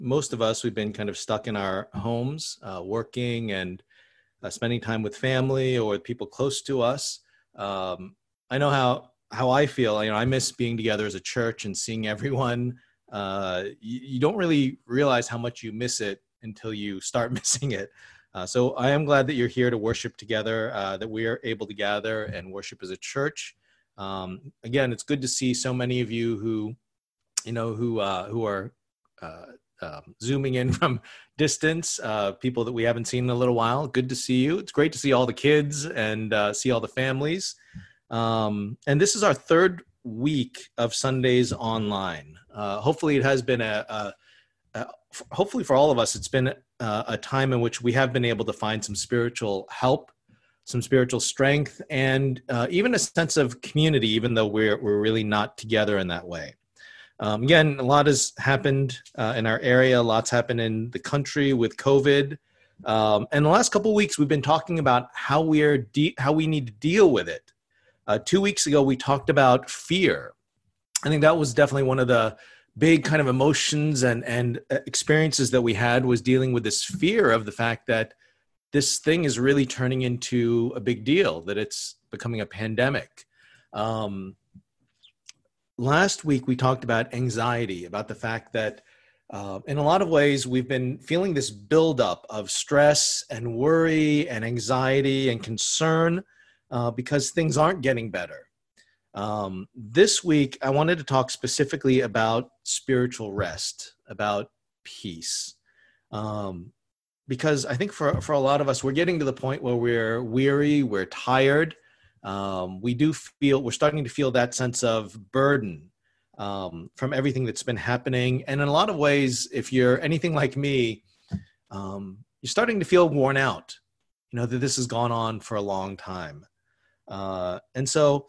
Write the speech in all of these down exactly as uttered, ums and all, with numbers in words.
most of us, we've been kind of stuck in our homes, uh, working and uh, spending time with family or with people close to us. Um, I know how how I feel. You know, I miss being together as a church and seeing everyone. Uh, you, you don't really realize how much you miss it until you start missing it. Uh, so I am glad that you're here to worship together, uh, that we are able to gather and worship as a church. Um, again, it's good to see so many of you who, you know, who uh, who are uh, um, zooming in from distance, uh, people that we haven't seen in a little while. Good to see you. It's great to see all the kids and uh, see all the families. Um, and this is our third week of Sundays online. Uh, hopefully it has been a, a, a, hopefully for all of us, it's been a, a time in which we have been able to find some spiritual help, some spiritual strength, and uh, even a sense of community, even though we're, we're really not together in that way. Um, again, a lot has happened uh, in our area. Lots happened in the country with COVID. Um, and the last couple of weeks, we've been talking about how we are de- how we need to deal with it. Uh, two weeks ago, we talked about fear. I think that was definitely one of the big kind of emotions and, and experiences that we had, was dealing with this fear of the fact that this thing is really turning into a big deal, that it's becoming a pandemic. Um, last week, we talked about anxiety, about the fact that uh, in a lot of ways, we've been feeling this buildup of stress and worry and anxiety and concern Uh, because things aren't getting better. Um, this week, I wanted to talk specifically about spiritual rest, about peace. Um, because I think for, for a lot of us, we're getting to the point where we're weary, we're tired. Um, we do feel, we're starting to feel that sense of burden um, from everything that's been happening. And in a lot of ways, if you're anything like me, um, you're starting to feel worn out, you know, that this has gone on for a long time. Uh, and so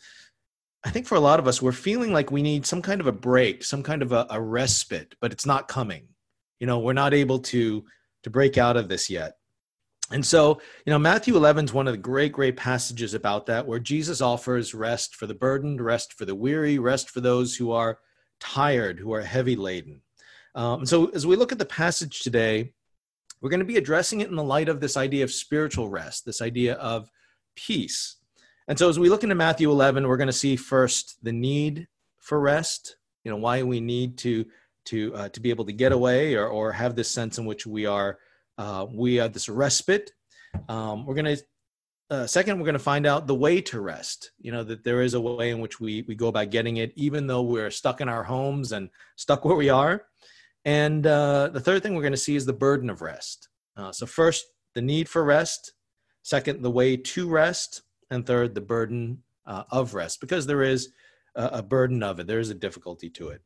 I think for a lot of us, we're feeling like we need some kind of a break, some kind of a, a respite, but it's not coming. You know, we're not able to, to break out of this yet. And so, you know, Matthew eleven is one of the great, great passages about that, where Jesus offers rest for the burdened, rest for the weary, rest for those who are tired, who are heavy laden. Um, and so as we look at the passage today, we're going to be addressing it in the light of this idea of spiritual rest, this idea of peace. And so as we look into Matthew eleven, we're going to see first the need for rest, you know, why we need to to uh, to be able to get away, or or have this sense in which we are uh, we have this respite. Um, we're going to uh, second, we're going to find out the way to rest. You know, that there is a way in which we we go about getting it, even though we're stuck in our homes and stuck where we are. And uh, the third thing we're going to see is the burden of rest. Uh, so first, the need for rest. Second, the way to rest. And third, the burden uh, of rest, because there is a, a burden of it. There is a difficulty to it.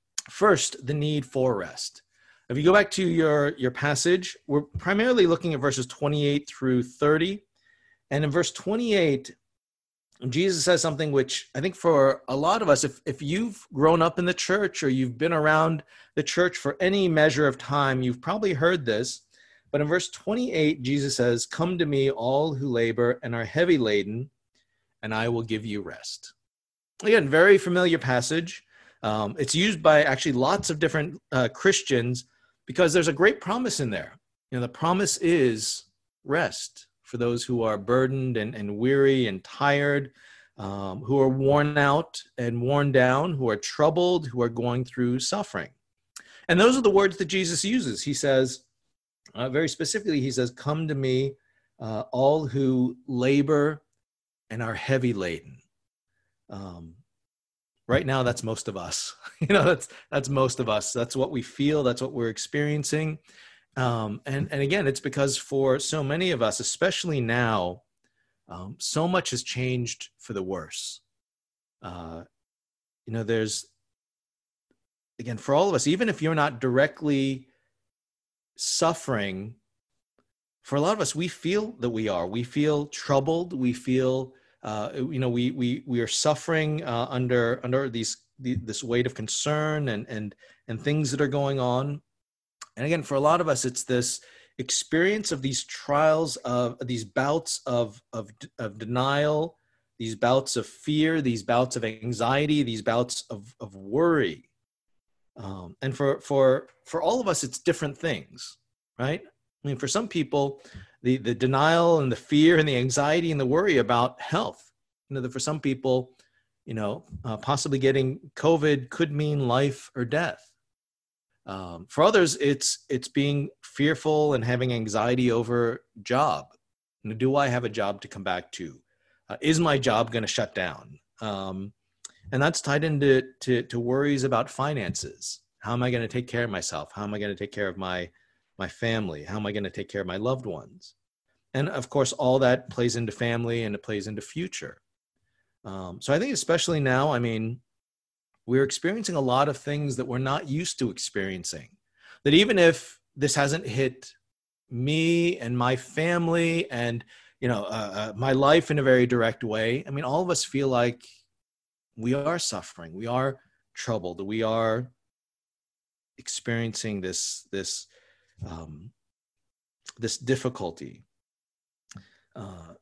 First, the need for rest. If you go back to your, your passage, we're primarily looking at verses twenty-eight through thirty. And in verse twenty-eight, Jesus says something which I think for a lot of us, if, if you've grown up in the church or you've been around the church for any measure of time, you've probably heard this. But in verse twenty-eight, Jesus says, "Come to me, all who labor and are heavy laden, and I will give you rest." Again, very familiar passage. Um, it's used by actually lots of different uh, Christians, because there's a great promise in there. You know, the promise is rest for those who are burdened and, and weary and tired, um, who are worn out and worn down, who are troubled, who are going through suffering. And those are the words that Jesus uses. He says, Uh, very specifically, he says, "Come to me, uh, all who labor and are heavy laden." Um, right now, that's most of us. you know, that's that's most of us. That's what we feel. That's what we're experiencing. Um, and and again, it's because for so many of us, especially now, um, so much has changed for the worse. Uh, you know, there's again for all of us, even if you're not directly suffering, for a lot of us, we feel that we are. We feel troubled. We feel, uh, you know, we we we are suffering uh, under under these the, this weight of concern and and and things that are going on. And again, for a lot of us, it's this experience of these trials, of these bouts of of of denial, these bouts of fear, these bouts of anxiety, these bouts of of worry. Um, and for, for, for all of us, it's different things, right? I mean, for some people, the, the denial and the fear and the anxiety and the worry about health, you know, that for some people, you know, uh, possibly getting COVID could mean life or death. Um, for others, it's it's being fearful and having anxiety over job. You know, do I have a job to come back to? Uh, is my job going to shut down? Um, and that's tied into to, to worries about finances. How am I going to take care of myself? How am I going to take care of my my family? How am I going to take care of my loved ones? And of course, all that plays into family and it plays into future. Um, so I think especially now, I mean, we're experiencing a lot of things that we're not used to experiencing. That even if this hasn't hit me and my family and, you know, uh, uh, my life in a very direct way, I mean, all of us feel like we are suffering, we are troubled, we are experiencing this this um, this difficulty. Uh,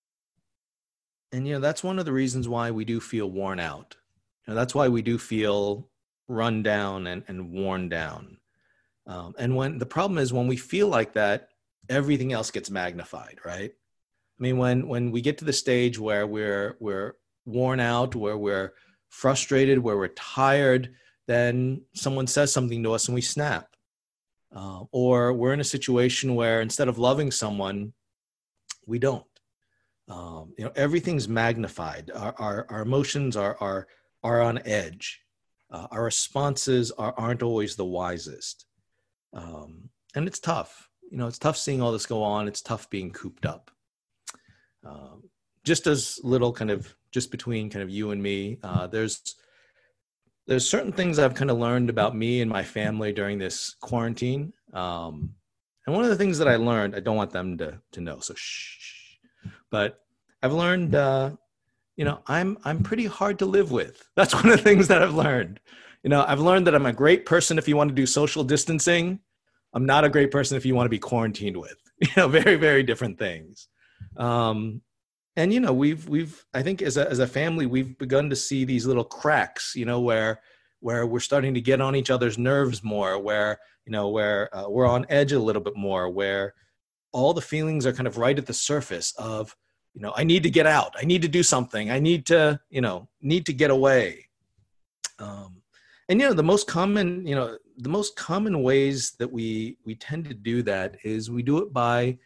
and you know, that's one of the reasons why we do feel worn out. And that's why we do feel run down and, and worn down. Um, and when the problem is when we feel like that, everything else gets magnified, right? I mean, when when we get to the stage where we're we're worn out, where we're frustrated, where we're tired, then someone says something to us and we snap. Uh, or we're in a situation where instead of loving someone, we don't. Um, you know, everything's magnified. Our our, our emotions are are are on edge. Uh, our responses are, aren't always the wisest. Um, and it's tough. You know, it's tough seeing all this go on. It's tough being cooped up. Um, just as little kind of, just between kind of you and me, uh, there's, there's certain things I've kind of learned about me and my family during this quarantine. Um, and one of the things that I learned, I don't want them to, to know, so shh, but I've learned, uh, you know, I'm I'm pretty hard to live with. That's one of the things that I've learned. You know, I've learned that I'm a great person if you want to do social distancing. I'm not a great person if you want to be quarantined with. You know, very, very different things. Um, and you know, we've we've I think as a as a family we've begun to see these little cracks. You know, where where we're starting to get on each other's nerves more. Where you know where uh, we're on edge a little bit more. Where all the feelings are kind of right at the surface of, you know, I need to get out. I need to do something. I need to, you know, need to get away. Um, and, you know, the most common, you know, the most common ways that we, we tend to do that is we do it by,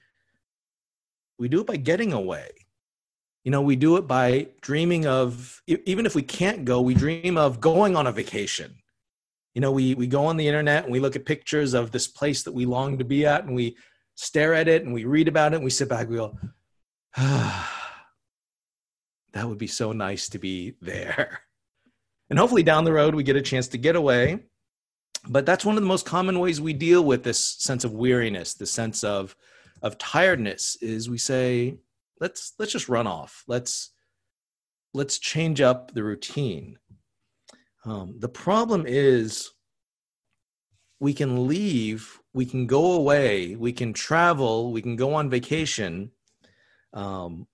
we do it by getting away. You know, we do it by dreaming of, even if we can't go, we dream of going on a vacation. You know, we, we go on the internet and we look at pictures of this place that we long to be at and we stare at it and we read about it and we sit back and we go, that would be so nice to be there. And hopefully down the road, we get a chance to get away. But that's one of the most common ways we deal with this sense of weariness, the sense of, of tiredness, is we say, let's, let's just run off. Let's, let's change up the routine. Um, the problem is we can leave, we can go away, we can travel, we can go on vacation. Um,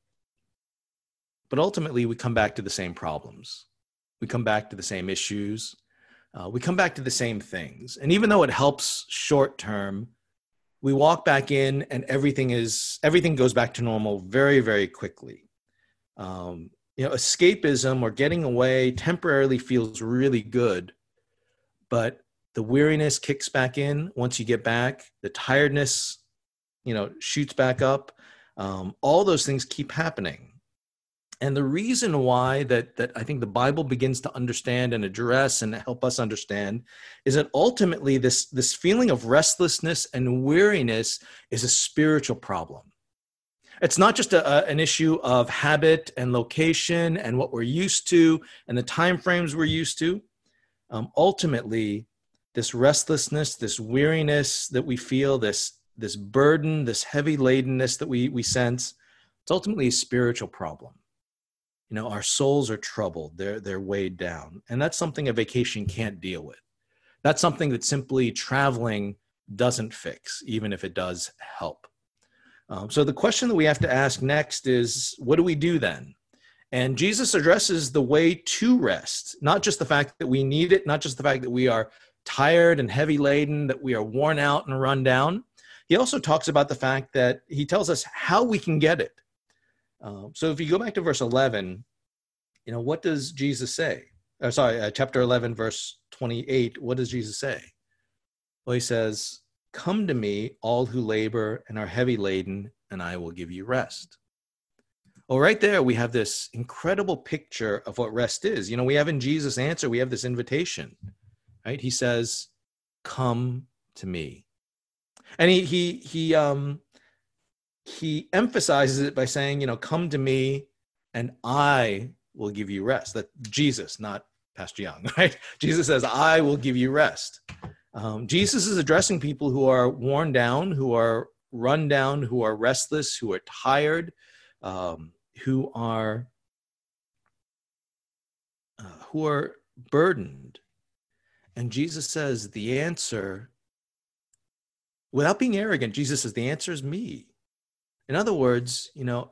but ultimately, we come back to the same problems. We come back to the same issues. Uh, we come back to the same things. And even though it helps short term, we walk back in and everything is everything goes back to normal very, very quickly. Um, you know, escapism or getting away temporarily feels really good, but the weariness kicks back in once you get back. The tiredness, you know, shoots back up. Um, all those things keep happening. And the reason why that, that I think the Bible begins to understand and address and help us understand is that ultimately this, this feeling of restlessness and weariness is a spiritual problem. It's not just a, a, an issue of habit and location and what we're used to and the time frames we're used to. Um, ultimately, this restlessness, this weariness that we feel, this this burden, this heavy ladenness that we, we sense, it's ultimately a spiritual problem. You know, our souls are troubled. They're, they're weighed down. And that's something a vacation can't deal with. That's something that simply traveling doesn't fix, even if it does help. Um, so the question that we have to ask next is, what do we do then? And Jesus addresses the way to rest, not just the fact that we need it, not just the fact that we are tired and heavy laden, that we are worn out and run down. He also talks about the fact that he tells us how we can get it. Uh, so if you go back to verse eleven, you know, what does Jesus say? Or sorry, uh, chapter eleven, verse twenty-eight, what does Jesus say? Well, he says, "Come to me, all who labor and are heavy laden, and I will give you rest." Well, right there, we have this incredible picture of what rest is. You know, we have in Jesus' answer, we have this invitation, right? He says, "Come to me." And he, he, he, um, he emphasizes it by saying, you know, "Come to me and I will give you rest." That Jesus, not Pastor Young, right? Jesus says, "I will give you rest." Um, Jesus is addressing people who are worn down, who are run down, who are restless, who are tired, um, who are uh, who are burdened. And Jesus says the answer, without being arrogant, Jesus says the answer is me. In other words, you know,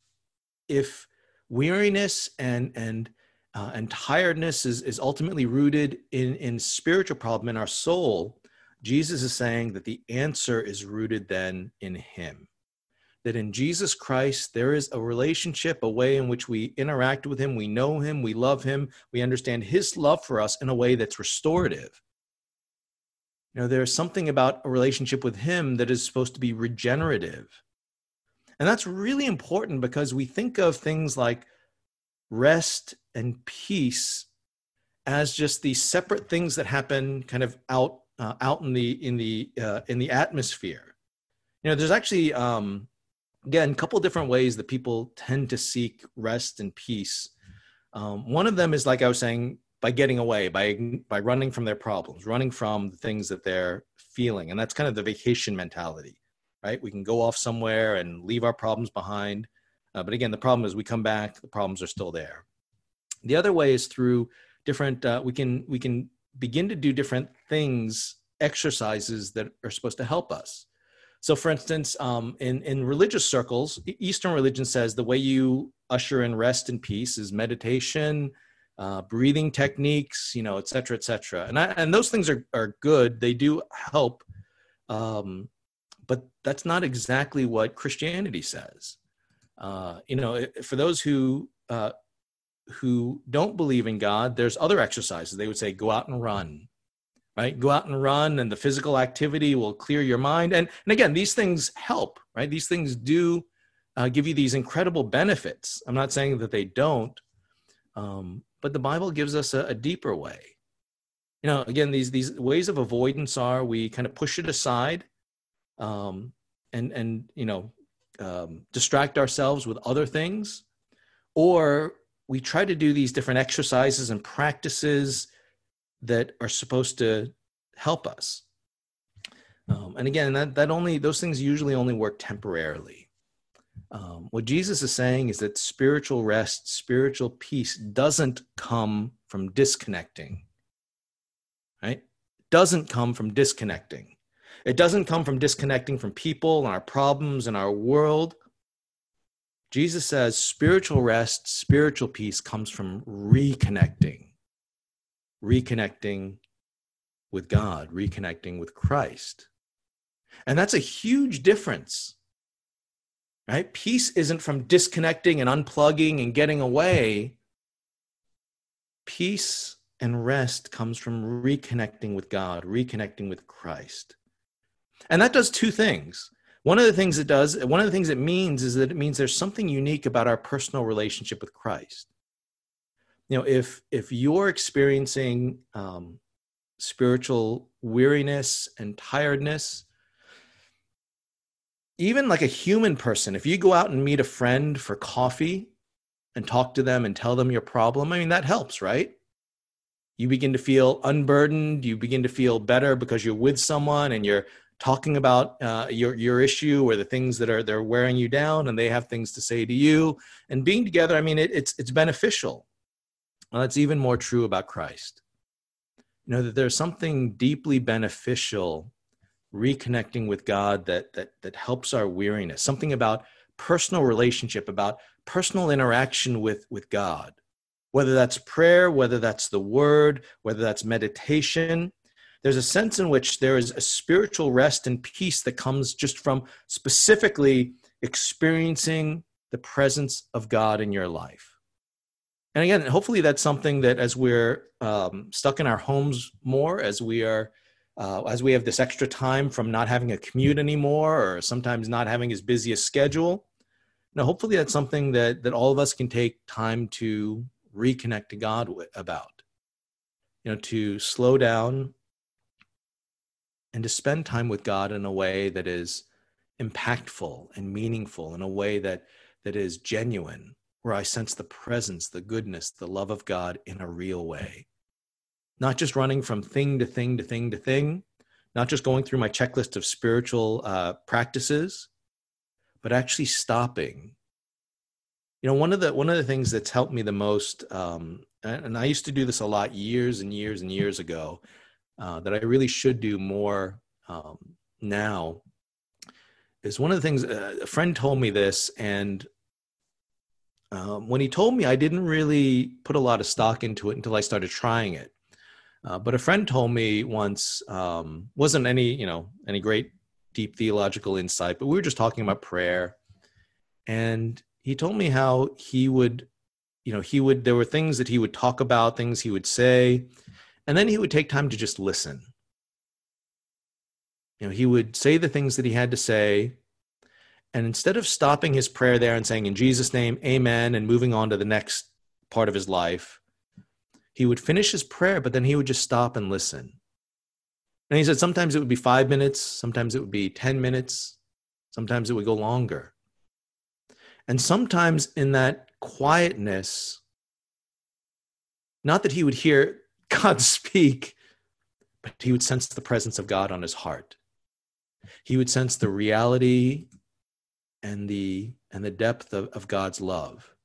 if weariness and and uh, and tiredness is, is ultimately rooted in, in spiritual problem in our soul, Jesus is saying that the answer is rooted then in him. That in Jesus Christ, there is a relationship, a way in which we interact with him, we know him, we love him, we understand his love for us in a way that's restorative. You know, there's something about a relationship with him that is supposed to be regenerative. And that's really important because we think of things like rest and peace as just these separate things that happen kind of out uh, out in the in the uh, in the atmosphere. You know, there's actually um, again a couple different ways that people tend to seek rest and peace. Um, one of them is, like I was saying, by getting away, by by running from their problems, running from the things that they're feeling, and that's kind of the vacation mentality, right? We can go off somewhere and leave our problems behind. Uh, but again, the problem is we come back, the problems are still there. The other way is through different, uh, we can we can begin to do different things, exercises that are supposed to help us. So for instance, um, in, in religious circles, Eastern religion says the way you usher in rest and peace is meditation, uh, breathing techniques, you know, et cetera, et cetera. And, I, and those things are, are good. They do help. Um, but that's not exactly what Christianity says. Uh, you know, for those who uh, who don't believe in God, there's other exercises. They would say, go out and run, right? Go out and run, and the physical activity will clear your mind. And, and again, these things help, right? These things do uh, give you these incredible benefits. I'm not saying that they don't, um, but the Bible gives us a, a deeper way. You know, again, these these ways of avoidance are we kind of push it aside, um, and and you know. Um, distract ourselves with other things, or we try to do these different exercises and practices that are supposed to help us. Um, and again, that, that only, those things usually only work temporarily. Um, what Jesus is saying is that spiritual rest, spiritual peace doesn't come from disconnecting, right? Doesn't come from disconnecting. It doesn't come from disconnecting from people and our problems and our world. Jesus says spiritual rest, spiritual peace comes from reconnecting, reconnecting with God, reconnecting with Christ. And that's a huge difference, right? Peace isn't from disconnecting and unplugging and getting away. Peace and rest comes from reconnecting with God, reconnecting with Christ. And that does two things. One of the things it does, one of the things it means is that it means there's something unique about our personal relationship with Christ. You know, if if you're experiencing um, spiritual weariness and tiredness, even like a human person, if you go out and meet a friend for coffee and talk to them and tell them your problem, I mean, that helps, right? You begin to feel unburdened. You begin to feel better because you're with someone and you're talking about uh, your your issue or the things that are they're wearing you down, and they have things to say to you. And being together, I mean, it, it's it's beneficial. Well, that's even more true about Christ. You know, that there's something deeply beneficial reconnecting with God that that that helps our weariness. Something about personal relationship, about personal interaction with with God. Whether that's prayer, whether that's the word, whether that's meditation. there's a sense in which there is a spiritual rest and peace that comes just from specifically experiencing the presence of God in your life. And again, hopefully that's something that as we're um, stuck in our homes more, as we are, uh, as we have this extra time from not having a commute anymore, or sometimes not having as busy a schedule, now hopefully that's something that that all of us can take time to reconnect to God with, about. You know, to slow down and to spend time with God in a way that is impactful and meaningful, in a way that that is genuine, where I sense the presence, the goodness, the love of God in a real way. Not just running from thing to thing to thing to thing, not just going through my checklist of spiritual uh, practices, but actually stopping. You know, one of the one of the things that's helped me the most, um, and, and I used to do this a lot years and years and years ago, uh, that I really should do more um, now, is one of the things, uh, a friend told me this, and um, when he told me, I didn't really put a lot of stock into it until I started trying it. Uh, but a friend told me once, um, wasn't any, you know, any great deep theological insight, but we were just talking about prayer. And he told me how he would, you know, he would, there were things that he would talk about, things he would say, and then he would take time to just listen. You know, he would say the things that he had to say, and instead of stopping his prayer there and saying, in Jesus' name, amen, and moving on to the next part of his life, he would finish his prayer, but then he would just stop and listen. And he said sometimes it would be five minutes, sometimes it would be ten minutes, sometimes it would go longer. And sometimes in that quietness, not that he would hear God speak, but he would sense the presence of God on his heart. He would sense the reality and the and the depth of, of God's love.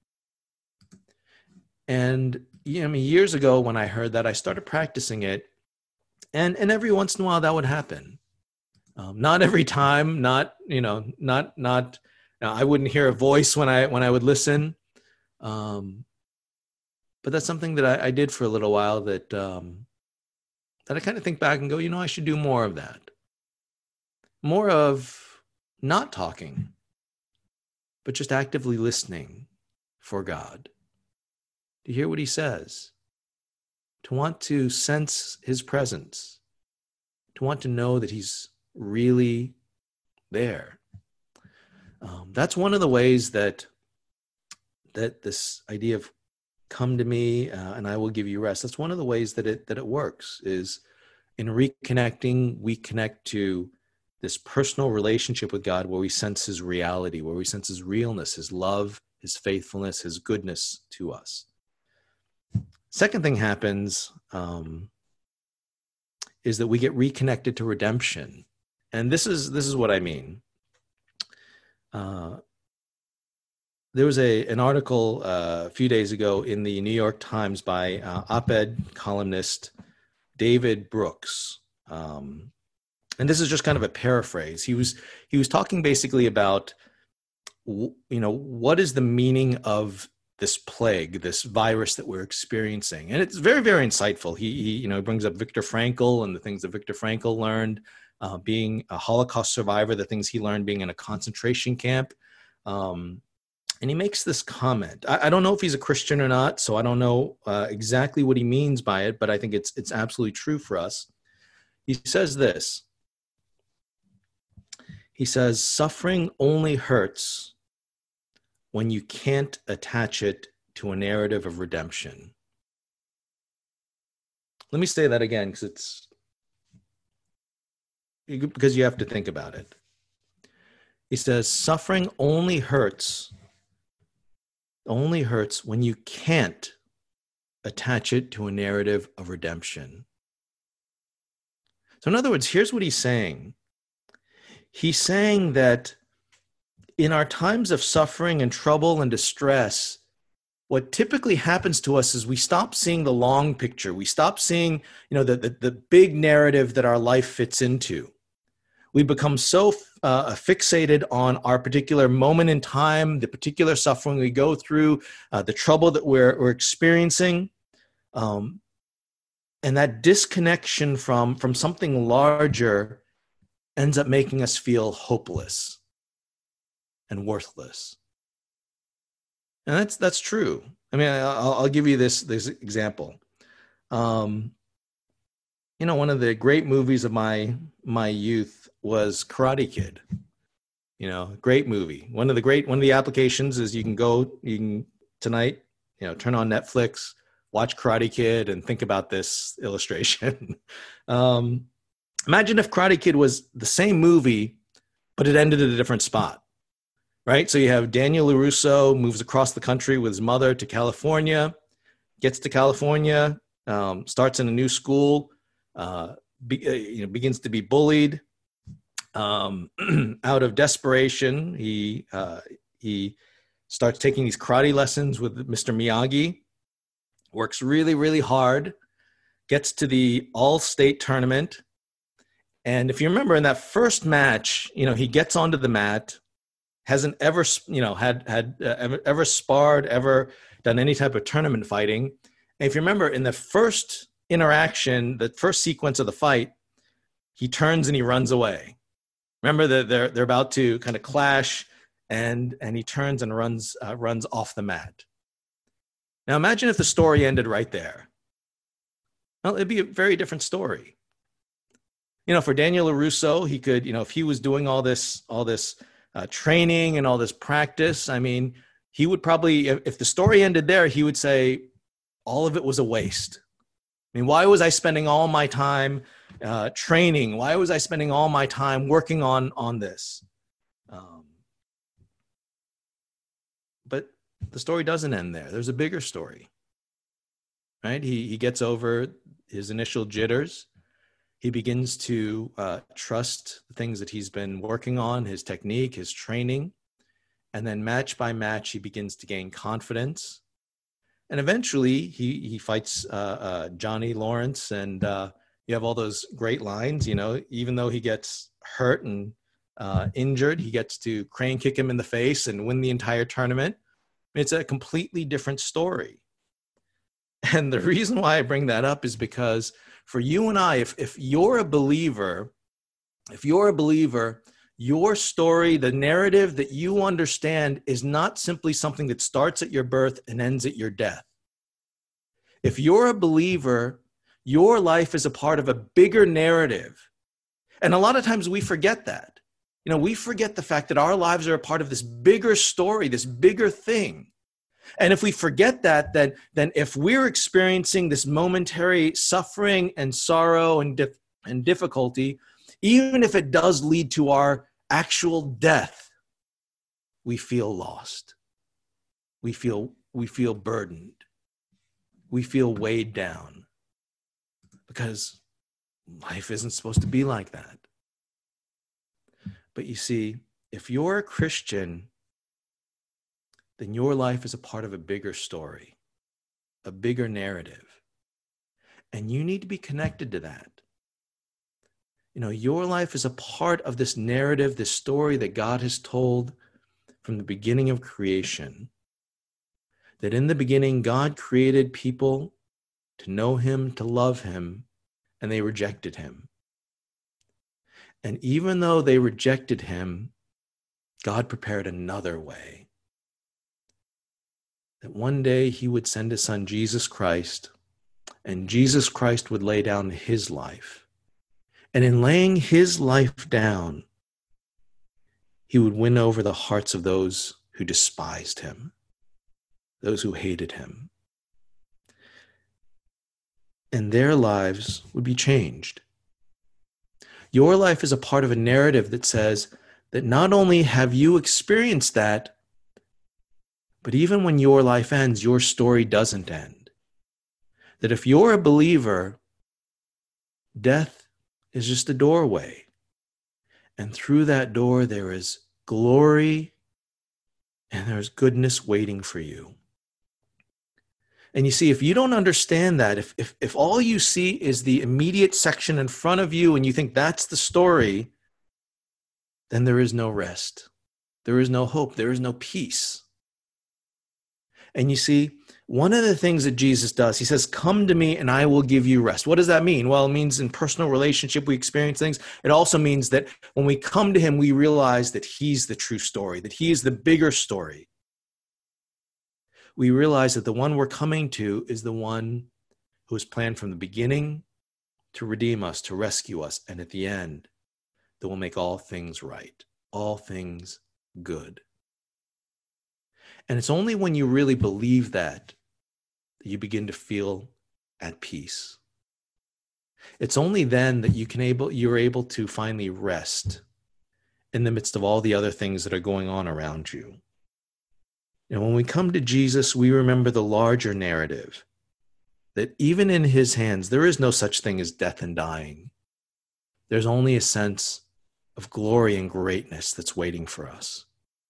And you know, I mean, years ago when I heard that, I started practicing it, and and every once in a while that would happen. Um, not every time, not you know, not not. Now, I wouldn't hear a voice when I when I would listen, um, but that's something that I, I did for a little while. That um, that I kind of think back and go, you know, I should do more of that. More of not talking, but just actively listening for God. To hear what he says, to want to sense his presence, to want to know that he's really there. Um, that's one of the ways that that this idea of come to me uh, and I will give you rest, that's one of the ways that it that it works, is in reconnecting, we connect to this personal relationship with God where we sense his reality, where we sense his realness, his love, his faithfulness, his goodness to us. Second thing happens um, is that we get reconnected to redemption. And this is this is what I mean. Uh, there was a an article uh, a few days ago in the New York Times by uh, op-ed columnist David Brooks. Um, and this is just kind of a paraphrase. He was he was talking basically about, you know, what is the meaning of this plague, this virus that we're experiencing. And it's very, very insightful. He, he you know, brings up Viktor Frankl and the things that Viktor Frankl learned, uh, being a Holocaust survivor, the things he learned being in a concentration camp. Um, and he makes this comment. I, I don't know if he's a Christian or not, so I don't know uh, exactly what he means by it, but I think it's it's absolutely true for us. He says this. He says, suffering only hurts when you can't attach it to a narrative of redemption. Let me say that again, because it's because you have to think about it. He says, suffering only hurts, only hurts when you can't attach it to a narrative of redemption. So in other words, here's what he's saying. He's saying that in our times of suffering and trouble and distress, what typically happens to us is we stop seeing the long picture. We stop seeing, you know, the, the, the big narrative that our life fits into. We become so uh, fixated on our particular moment in time, the particular suffering we go through, uh, the trouble that we're, we're experiencing, um, And that disconnection from, from something larger ends up making us feel hopeless and worthless. And that's, that's true. I mean, I'll, I'll give you this, this example. Um, you know, one of the great movies of my, my youth was Karate Kid. You know, great movie. One of the great, one of the applications is you can go, you can tonight, you know, turn on Netflix, watch Karate Kid, and think about this illustration. um, imagine if Karate Kid was the same movie, but it ended at a different spot, right? So you have Daniel LaRusso moves across the country with his mother to California, gets to California, um, starts in a new school, uh, be, uh, you know, begins to be bullied. Um, out of desperation, he uh, he starts taking these karate lessons with Mister Miyagi, works really, really hard, gets to the all-state tournament. And if you remember in that first match, you know, he gets onto the mat, hasn't ever, you know, had, had uh, ever, ever sparred, ever done any type of tournament fighting. And if you remember in the first interaction, the first sequence of the fight, he turns and he runs away. Remember that they're they're about to kind of clash, and and he turns and runs uh, runs off the mat. Now imagine if the story ended right there. Well, it'd be a very different story. You know, for Daniel LaRusso, he could, you know, if he was doing all this all this uh, training and all this practice, I mean, he would probably, if, if the story ended there, he would say, all of it was a waste. I mean, why was I spending all my time uh, training? Why was I spending all my time working on, on this? Um, but the story doesn't end there. There's a bigger story, right? He, he gets over his initial jitters. He begins to uh, trust the things that he's been working on, his technique, his training. And then match by match, he begins to gain confidence. And eventually he, he fights uh, uh, Johnny Lawrence, and uh, you have all those great lines, you know, even though he gets hurt and uh, injured, he gets to crane kick him in the face and win the entire tournament. It's a completely different story. And the reason why I bring that up is because for you and I, if, if you're a believer, if you're a believer, your story, the narrative that you understand is not simply something that starts at your birth and ends at your death. If you're a believer, your life is a part of a bigger narrative. And a lot of times we forget that. You know, we forget the fact that our lives are a part of this bigger story, this bigger thing. And if we forget that, then, then if we're experiencing this momentary suffering and sorrow and, dif- and difficulty, even if it does lead to our actual death, we feel lost. We feel, we feel burdened. We feel weighed down because life isn't supposed to be like that. But you see, if you're a Christian, then your life is a part of a bigger story, a bigger narrative. And you need to be connected to that. You know, your life is a part of this narrative, this story that God has told from the beginning of creation. That in the beginning, God created people to know him, to love him, and they rejected him. And even though they rejected him, God prepared another way. That one day he would send his son, Jesus Christ, and Jesus Christ would lay down his life. And in laying his life down, he would win over the hearts of those who despised him, those who hated him. And their lives would be changed. Your life is a part of a narrative that says that not only have you experienced that, but even when your life ends, your story doesn't end. That if you're a believer, death is just a doorway. And through that door, there is glory and there's goodness waiting for you. And you see, if you don't understand that, if, if, if all you see is the immediate section in front of you and you think that's the story, then there is no rest. There is no hope. There is no peace. And you see, one of the things that Jesus does, he says, come to me and I will give you rest. What does that mean? Well, it means in personal relationship, we experience things. It also means that when we come to him, we realize that he's the true story, that he is the bigger story. We realize that the one we're coming to is the one who was planned from the beginning to redeem us, to rescue us, and at the end, that will make all things right, all things good. And it's only when you really believe that that you begin to feel at peace. It's only then that you can able you're able to finally rest in the midst of all the other things that are going on around you. And when we come to Jesus, we remember the larger narrative, that even in his hands, there is no such thing as death and dying. There's only a sense of glory and greatness that's waiting for us.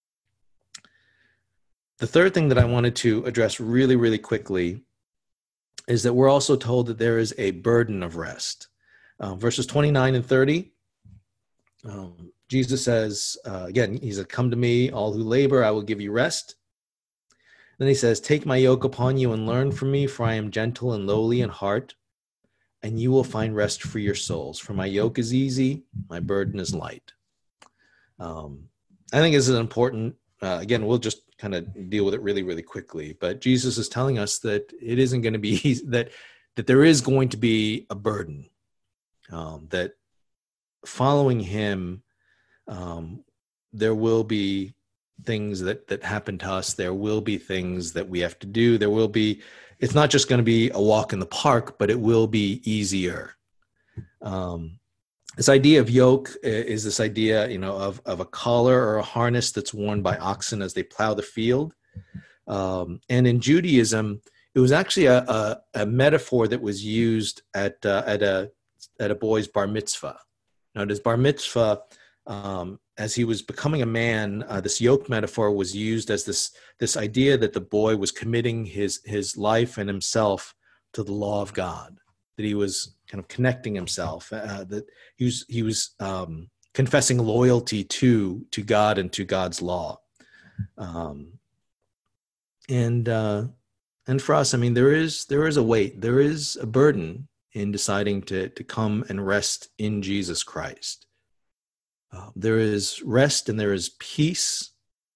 The third thing that I wanted to address really, really quickly is that we're also told that there is a burden of rest. Uh, verses twenty-nine and thirty, um, Jesus says, uh, again, he said, come to me, all who labor, I will give you rest. Then he says, take my yoke upon you and learn from me, for I am gentle and lowly in heart, and you will find rest for your souls. For my yoke is easy, my burden is light. Um, I think this is important. Uh, again, we'll just kind of deal with it really, really quickly. But Jesus is telling us that it isn't going to be easy, that that there is going to be a burden, um, that following him, um, there will be things that that happen to us. There will be things that we have to do. There will be, it's not just going to be a walk in the park, but it will be easier. Um, this idea of yoke is this idea, you know, of, of a collar or a harness that's worn by oxen as they plow the field. Um, and in Judaism, it was actually a, a, a metaphor that was used at uh, at a at a boy's bar mitzvah. Now, at his bar mitzvah, um, as he was becoming a man, uh, this yoke metaphor was used as this this idea that the boy was committing his his life and himself to the law of God, that he was kind of connecting himself, uh, that he was he was um, confessing loyalty to to God and to God's law. Um, and uh, and for us, I mean, there is there is a weight, there is a burden in deciding to to come and rest in Jesus Christ. Uh, there is rest and there is peace,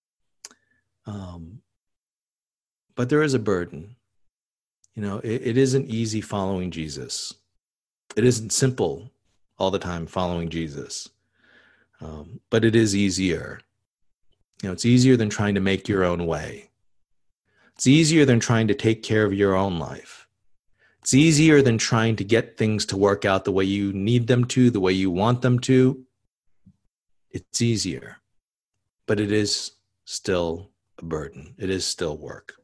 um, but there is a burden. You know, it, it isn't easy following Jesus. It isn't simple all the time following Jesus, um, but it is easier. You know, it's easier than trying to make your own way. It's easier than trying to take care of your own life. It's easier than trying to get things to work out the way you need them to, the way you want them to. It's easier, but it is still a burden. It is still work.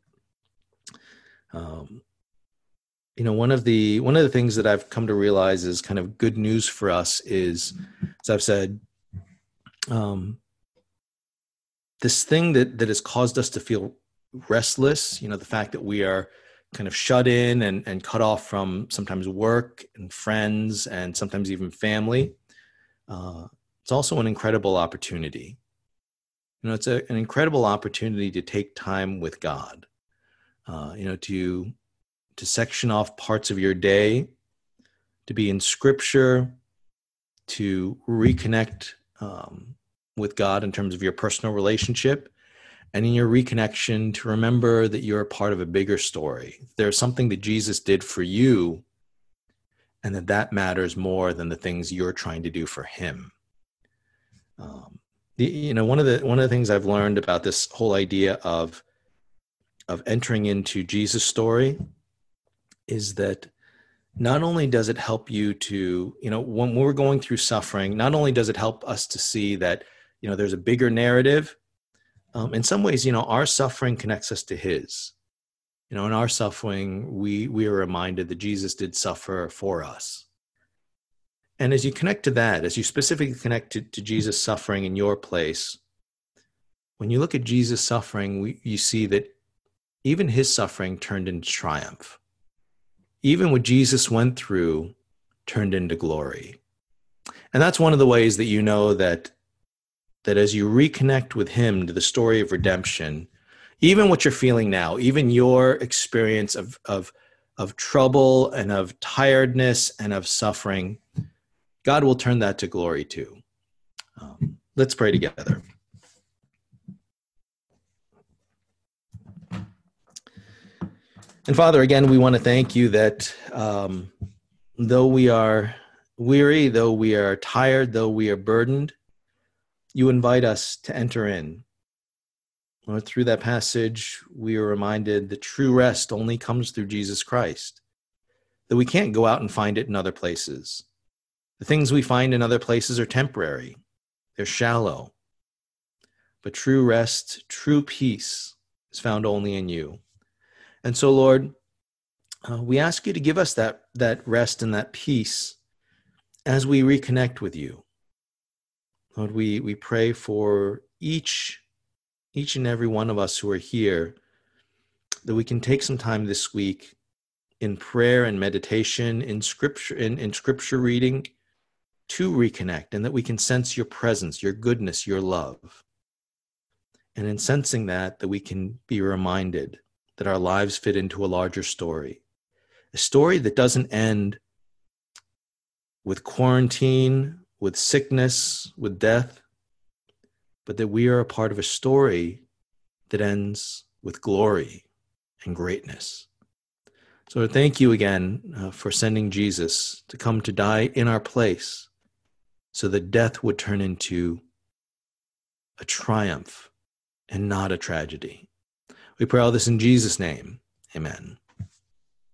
Um, you know, one of the one of the things that I've come to realize is kind of good news for us is, as I've said, um, this thing that that has caused us to feel restless. You know, the fact that we are kind of shut in and and cut off from sometimes work and friends and sometimes even family. Uh, It's also an incredible opportunity. You know, it's a, an incredible opportunity to take time with God, uh, you know, to, to section off parts of your day, to be in Scripture, to reconnect um, with God in terms of your personal relationship, and in your reconnection to remember that you're a part of a bigger story. There's something that Jesus did for you, and that that matters more than the things you're trying to do for him. Um, the, you know, one of the one of the things I've learned about this whole idea of of entering into Jesus' story is that not only does it help you to, you know, when we're going through suffering, not only does it help us to see that, you know, there's a bigger narrative. Um, in some ways, you know, our suffering connects us to his. You know, in our suffering, we we are reminded that Jesus did suffer for us. And as you connect to that, as you specifically connect to, to Jesus' suffering in your place, when you look at Jesus' suffering, we, you see that even his suffering turned into triumph. Even what Jesus went through turned into glory. And that's one of the ways that you know that, that as you reconnect with him to the story of redemption, even what you're feeling now, even your experience of, of, of trouble and of tiredness and of suffering, God will turn that to glory too. Um, let's pray together. And Father, again, we want to thank you that um, though we are weary, though we are tired, though we are burdened, you invite us to enter in. Lord, through that passage, we are reminded that true rest only comes through Jesus Christ, that we can't go out and find it in other places. The things we find in other places are temporary. They're shallow. But true rest, true peace is found only in you. And so, Lord, uh, we ask you to give us that, that rest and that peace as we reconnect with you. Lord, we, we pray for each, each and every one of us who are here, that we can take some time this week in prayer and meditation, in scripture, in, in scripture reading, to reconnect, and that we can sense your presence, your goodness, your love. And in sensing that, that we can be reminded that our lives fit into a larger story, a story that doesn't end with quarantine, with sickness, with death, but that we are a part of a story that ends with glory and greatness. So thank you again uh, for sending Jesus to come to die in our place so that death would turn into a triumph and not a tragedy. We pray all this in Jesus' name. Amen.